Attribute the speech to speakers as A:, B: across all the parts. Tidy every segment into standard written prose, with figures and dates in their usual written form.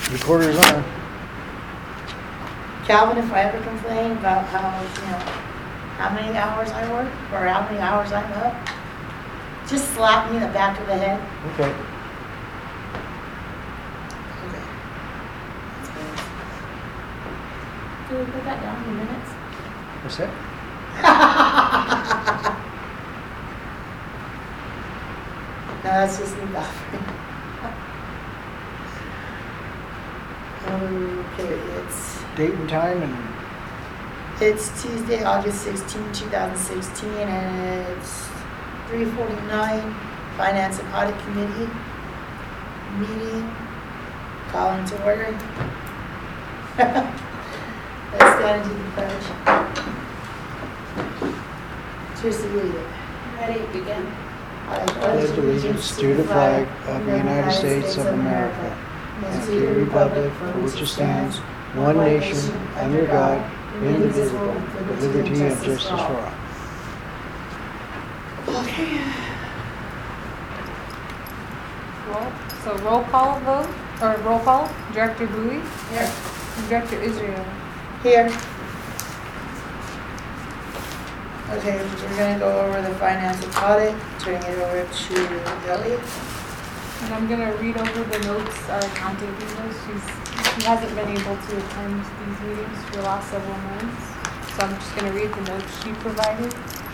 A: Recorder's on.
B: Calvin, if I ever complain about how many hours I work or how many hours I'm up, just slap me in the back of the head.
A: Okay.
B: Okay. That's good.
C: Do we put that down in minutes?
A: What's that?
B: No, that's just me laughing. Okay,
A: Date and time and
B: it's Tuesday, August 16, 2016, and it's 3:49. Finance and Audit Committee meeting. Calling to order. Let's stand and do the pledge. Cheers to you.
C: Ready, begin.
B: I
A: pledge allegiance to the flag of the United States of America and to the republic for which it stands, one nation, under God, indivisible, with liberty and justice for all.
B: Okay.
D: Roll call vote, or roll call, Director Bowie?
B: Here.
D: Director Israel?
B: Here. Okay, we're gonna go over the finance and audit, turning it over to Ellie.
D: And I'm gonna read over the notes our accountant gave us. He hasn't been able to attend these meetings for the last several months. So I'm just gonna read the notes she provided.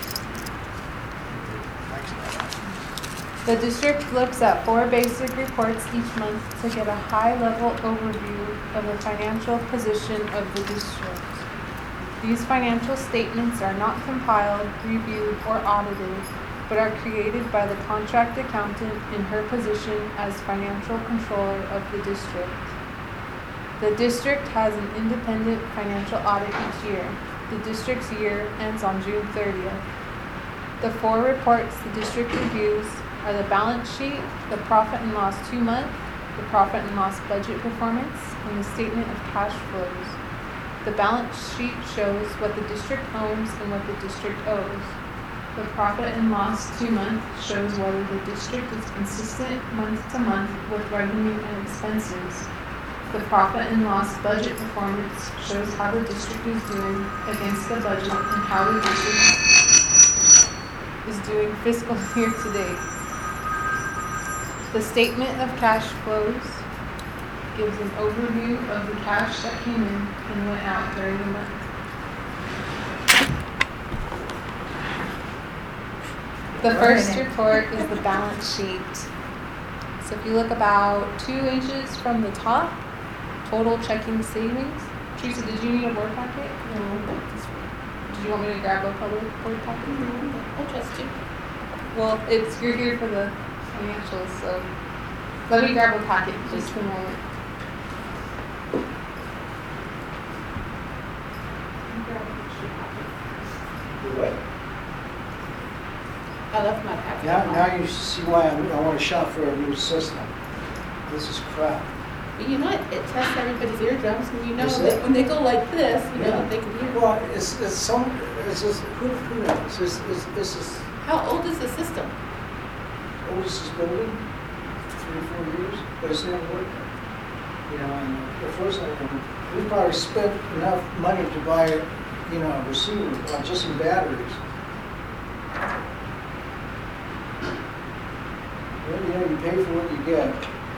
D: The district looks at 4 basic reports each month to get a high-level overview of the financial position of the district. These financial statements are not compiled, reviewed, or audited, but are created by the contract accountant in her position as financial controller of the district. The district has an independent financial audit each year. The district's year ends on June 30th. The 4 reports the district reviews are the balance sheet, the profit and loss 2-month, the profit and loss budget performance, and the statement of cash flows. The balance sheet shows what the district owns and what the district owes. The profit and loss 2-month shows whether the district is consistent month to month with revenue and expenses. The profit and loss budget performance shows how the district is doing against the budget and how the district is doing fiscal year to date. The statement of cash flows gives an overview of the cash that came in and went out during the month. The first report is the balance sheet. So if you look about 2 inches from the top, total checking savings. Teresa, did you need a board packet?
C: No.
D: Did you want me to grab a public board packet?
C: I trust you.
D: Well, you're here for the financials, so let me grab a packet just for a moment.
A: What?
C: I left my packet.
A: Now you see why I want to shop for a new system. This is crap.
C: But you know, it tests everybody's eardrums, and you know
A: Is
C: that
A: it?
C: when they go like this, you know
A: Yeah.
C: that they can hear.
A: Well, it's just, who knows? This is
C: How old is the system?
A: oldest is building, 3 or 4 years, but it's never working. You know, and the first thing, we probably spent enough money to buy, a receiver, just some batteries. Well, you pay for what you get.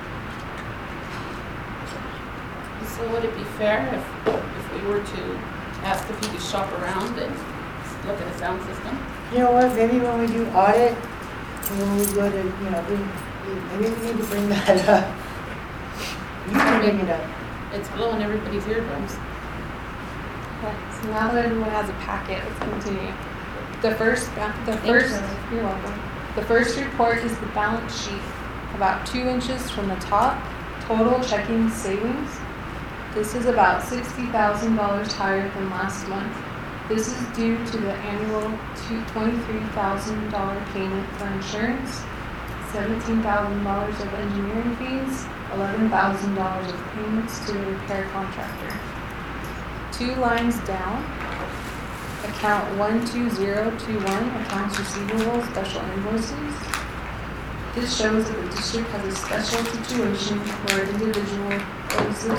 C: So would it be fair if we were to ask if you could shop around and look at a sound system?
B: You know what, maybe when we do audit, when we go to, maybe we need to bring that up. You can bring it up.
C: It's blowing everybody's eardrums.
D: Okay, so now that everyone has a packet, let's continue. You're welcome. The first report is the balance sheet, about 2 inches from the top, total checking savings. This is about $60,000 higher than last month. This is due to the annual $23,000 payment for insurance, $17,000 of engineering fees, $11,000 of payments to the repair contractor. 2 lines down, account 12021, accounts receivable, special invoices. This shows that the district has a special situation where an individual owes the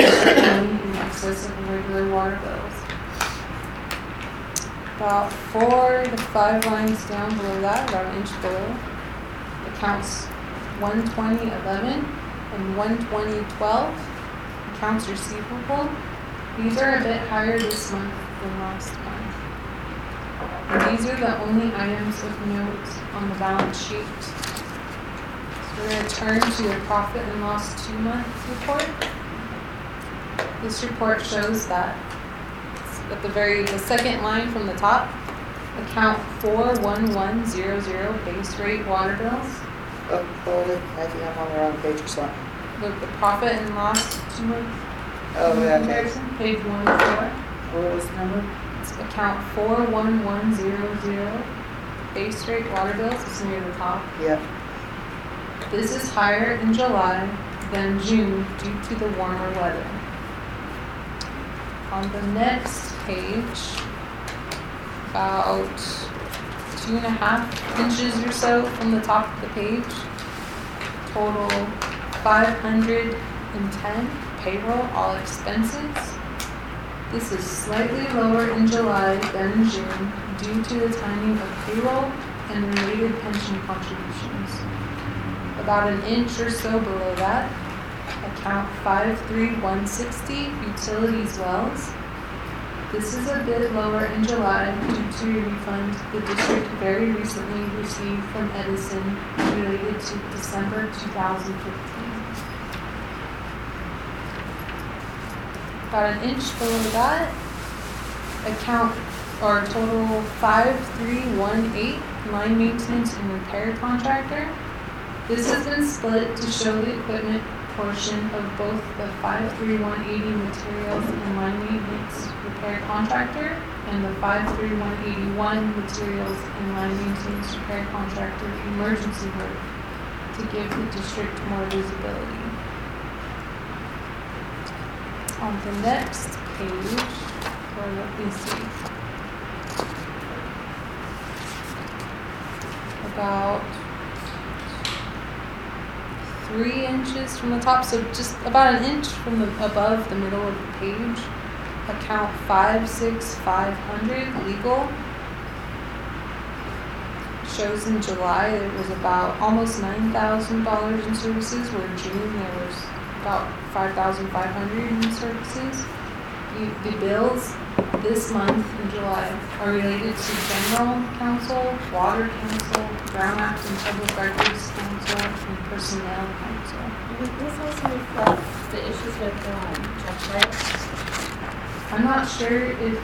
D: water bills. About 4 to 5 lines down below that, about an inch below, accounts 12011 and 12012, accounts receivable. These are a bit higher this month than last month. And these are the only items of note on the balance sheet. So we're going to turn to the profit and loss 2-month report. This report shows that at the second line from the top, account 41100 base rate water bills.
B: Oh, hold it, I think I'm on the wrong page or something.
D: Look, the profit and loss 2-month
B: Oh, yeah, okay.
D: comparison, page 104.
B: What was the number?
D: It's account 41100 base rate water bills. It's near the top.
B: Yep.
D: This is higher in July than June due to the warmer weather. On the next page, about 2.5 inches or so from the top of the page, total 510 payroll, all expenses. This is slightly lower in July than in June due to the timing of payroll and related pension contributions. About an inch or so below that, account 53160 utilities wells. This is a bit lower in July due to a refund the district very recently received from Edison related to December 2015. About an inch below that, account or total 5318 line maintenance and repair contractor. This has been split to show the equipment portion of both the 53180 materials and line maintenance repair contractor and the 53181 materials and line maintenance repair contractor emergency work to give the district more visibility. On the next page, or let me see, about 3 inches from the top, so just about an inch from above the middle of the page, account 56500 legal. Shows in July there was about almost $9,000 in services, where in June there was about 5,500 in services. The bills this month in July are related to General Counsel, Water Council, Brown Act and Public Records Council, and Personnel Council.
C: Would this also reflect the issues with check writes?
D: I'm not sure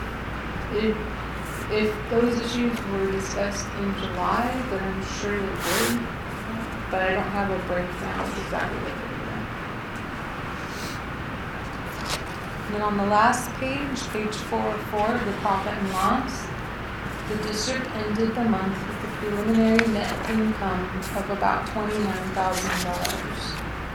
D: if those issues were discussed in July, but I'm sure they would. But I don't have a breakdown of exactly what they were. And then on the last page, page 404, the profit and loss, the district ended the month with a preliminary net income of about $29,000.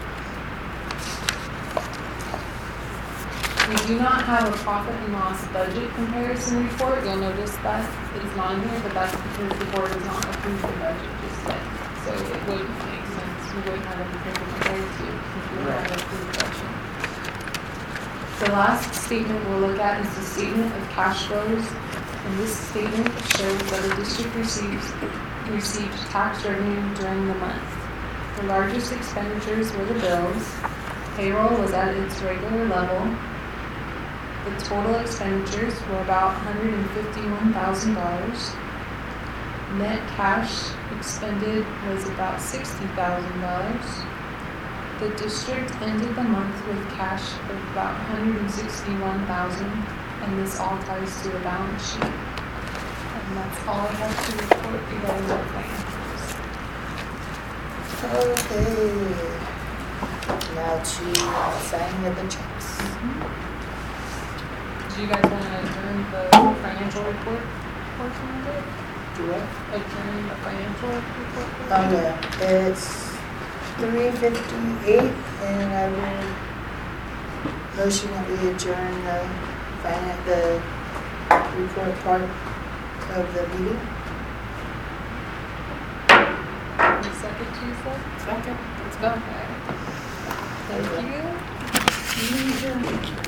D: We do not have a profit and loss budget comparison report. You'll notice that it's not in here, but that's because the board has not approved the budget just yet. So it wouldn't make sense. We wouldn't have anything to compare to if we don't have an approved budget. The last statement we'll look at is the statement of cash flows. And this statement shows that the district received tax revenue during the month. The largest expenditures were the bills. Payroll was at its regular level. The total expenditures were about $151,000. Net cash expended was about $60,000. The district ended the month with cash of about $161,000, and this all ties to the balance sheet. And that's all I have to report regarding our financials.
B: Okay. Now to signing of the checks.
D: Do you guys want to adjourn the financial report portion of it?
B: Do what?
D: Adjourn the financial report?
B: Oh, yeah. It's 3:58, and I will motion that we adjourn the report part of the meeting.
D: Second Tuesday?
C: Second.
D: Let's go. Thank you. Meeting adjourned.